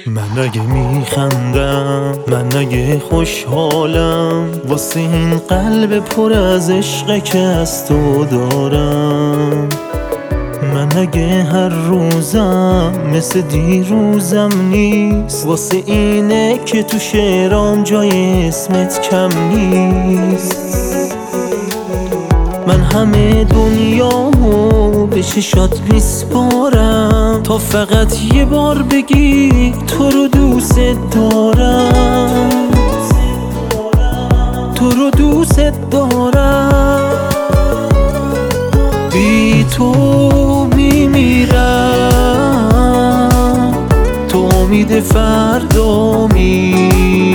من اگه میخندم، من اگه خوشحالم، واسه این قلب پر از عشقه که از تو دارم. من اگه هر روزم مثل دیروزم نیست، واسه اینه که تو شعرام جای اسمت کم نیست. من همه دنیامو به چشات میسپارم تا فقط یه بار بگی تو رو دوست دارم، تو رو دوست دارم. بی تو میمیرم، تو امید فردامی،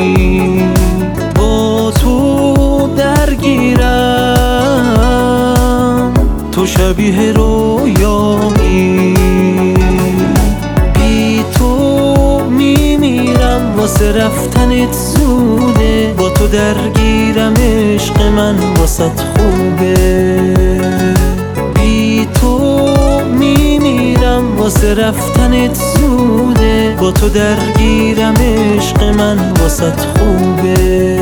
با تو درگیرم، تو شبیه رویامی. بی تو میمیرم، واسه رفتنت زوده، با تو درگیرم، عشق من واسط خوبه. بی تو میمیرم، واسه رفتنت زوده، با تو درگیرم، عشق من واسط خوبه.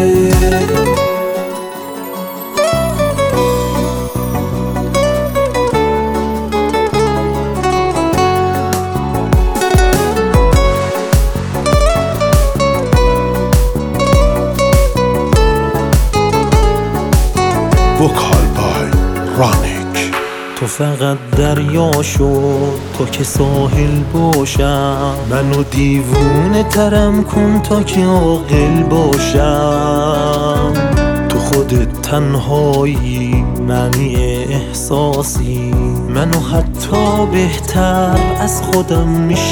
وکال بای رانیک. تو فقط دریا شد تا که ساحل باشم، منو دیوونه ترم کن تا که عاقل باشم. تو خودت تنهایی، معنی احساسی، منو حتی بهتر از خودم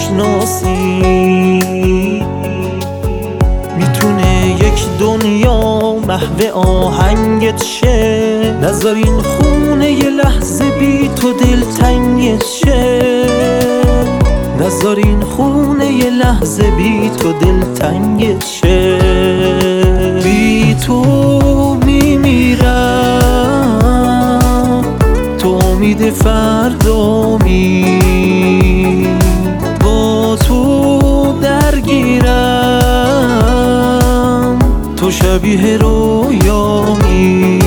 میشناسی. میتونه یک دنیا محو آهنگت شه، نذار این خونه یه لحظه بی تو دلتنگت شه، نذار این خونه یه لحظه بی تو دلتنگت شه. بی تو میمیرم، تو امید فردامی، با تو درگیرم، تو شبیه رویامی.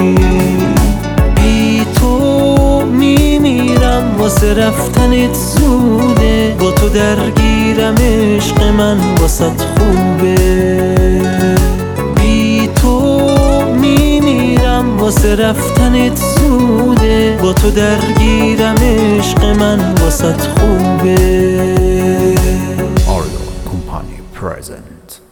بی تو میمیرم، واسه رفتنت زوده، با تو درگیرم، عشق من واسط خوبه. بی تو میمیرم، واسه رفتنت زوده، با تو درگیرم، عشق من واسط خوبه. آریو کمپانی پرزنت.